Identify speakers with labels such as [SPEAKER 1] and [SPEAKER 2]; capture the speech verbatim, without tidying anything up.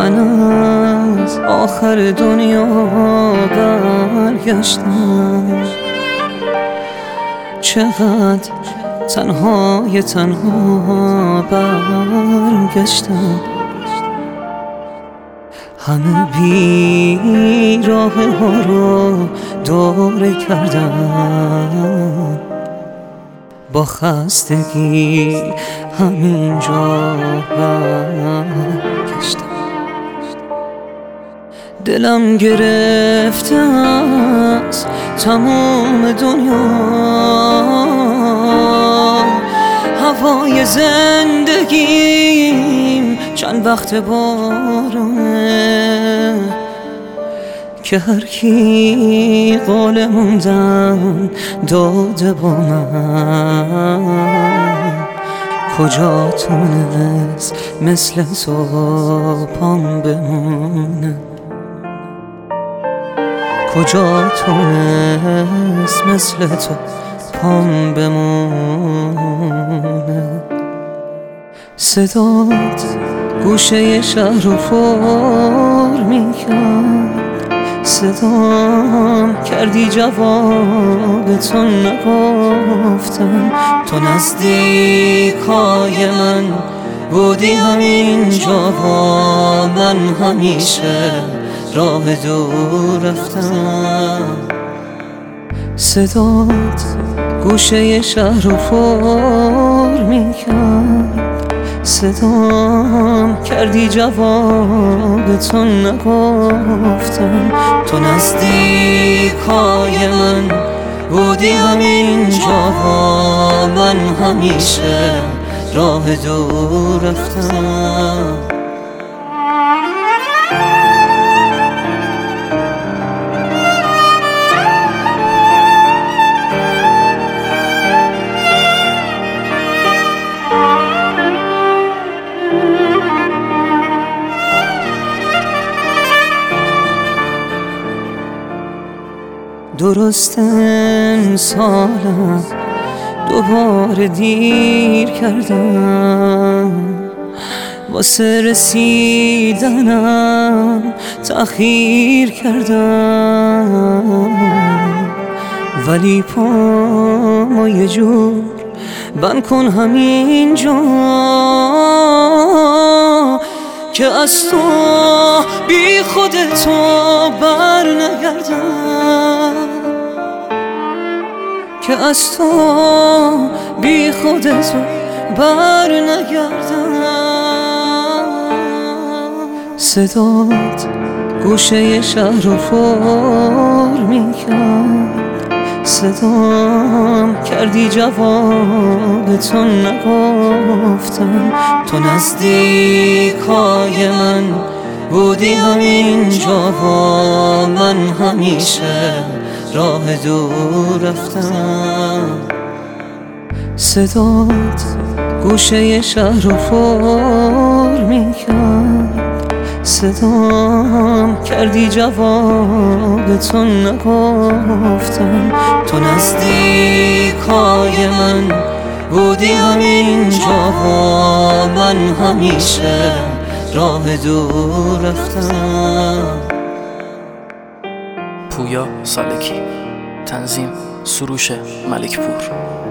[SPEAKER 1] من از آخر دنیا برگشتم، چقدر تنهای تنها برگشتم. همه بیراه ها رو دوره کردم، با خستگی همینجا برگشتم. دلم گرفته از تمام دنیا، هوای زندگیم چند وقت بارونه، که هر کی قول موندن داده با من، کجا تونست مثل تو پام بمونه، کجا تونست مثل تو پام بمونه. صدات گوشه شهر رو پر میکرد، صدام کردی جواب تو نگفتم. تو نزدیکای من بودی همینجا، با من همیشه راه دور رفتم. صدات گوشه شهر رو پر میکرد، صدام کردی جواب تو نگفتم. تو نزدیکای من بودی همینجا، با من همیشه راه دور رفتم. درست امسالم دوباره دیر کردم، واسه رسیدنم تأخیر کردم، ولی پامو یه جور بند کن همینجا، که از تو بی خودتو بر نگردم، که از تو بی خودتو بر نگردم. صدات گوشه شهر رو پر میکرد، صدام کردی جواب تو نگفتم. تو نزدیکای من بودی همینجا، با من همیشه راه دور رفتم. صدات گوشه شهر رو پر میکرد، صدام کردی جواب تو نگفتم. تو نزدیکای من بودی همینجا، با من همیشه راه دور رفتم.
[SPEAKER 2] پویا سالکی، تنظیم سروش ملکپور.